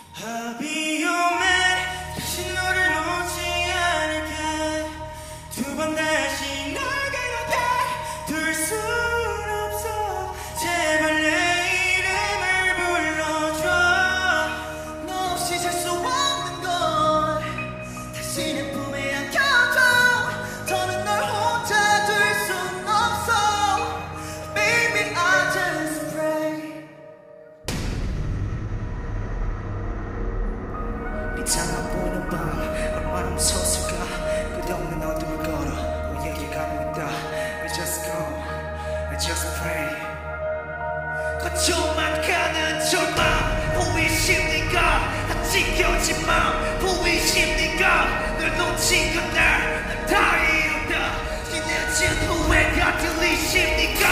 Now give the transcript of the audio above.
I'll be your man. 다시 너를 놓지 않을게. 두 번 다시 널 그렇게 둘 순 없어. 제발 내 이름을 불러줘. 너 없이 살 수 없는 걸 다시 내 품에 안겨줘. 더는 널 혼자 둘 순 없어. Baby I just pray. 비참한 보이는 밤 얼마나 무서웠을까. 끝없는 어둠을 걸어 우리에게 가고 있다. We just go, we just pray. 거쳐만 가는 절망 보이십니까. 다 찢겨진 마음 보이십니까. 널 놓친 그날 다 잃었다. 뒤늦은 후회가 들리십니까.